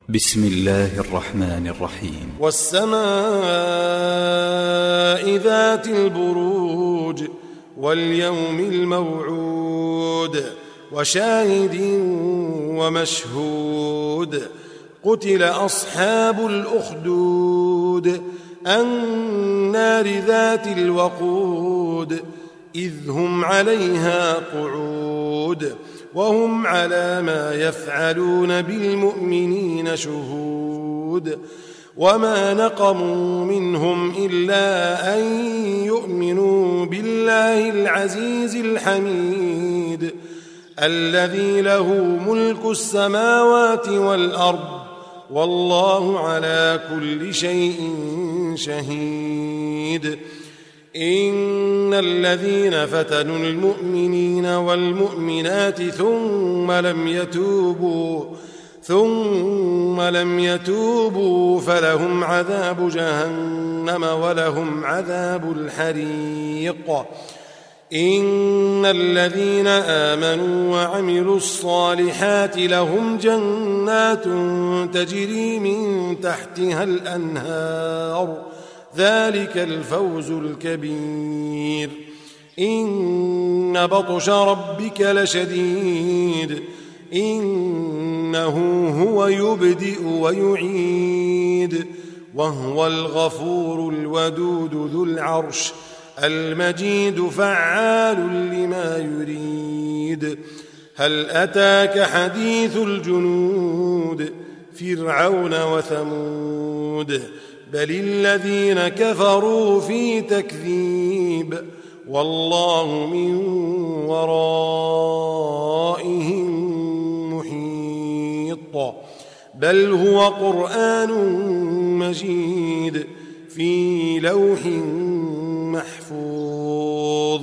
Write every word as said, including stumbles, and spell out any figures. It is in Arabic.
بسم الله الرحمن الرحيم. والسماء ذات البروج واليوم الموعود وشاهد ومشهود قتل أصحاب الأخدود النار ذات الوقود إذ هم عليها قعود وهم على ما يفعلون بالمؤمنين شهود وما نقموا منهم إلا أن يؤمنوا بالله العزيز الحميد الذي له ملك السماوات والأرض والله على كل شيء شهيد. إن الذين فتنوا المؤمنين والمؤمنات ثم لم يتوبوا ثم لم يتوبوا فلهم عذاب جهنم ولهم عذاب الحريق. إن الذين آمنوا وعملوا الصالحات لهم جنات تجري من تحتها الأنهار ذلك الفوز الكبير. إن بطش ربك لشديد إنه هو يبدئ ويعيد وهو الغفور الودود ذو العرش المجيد فعال لما يريد. هل أتاك حديث الجنود فرعون وثمود بل الذين كفروا في تكذيب والله من ورائهم محيط. بل هو قرآن مجيد في لوح محفوظ.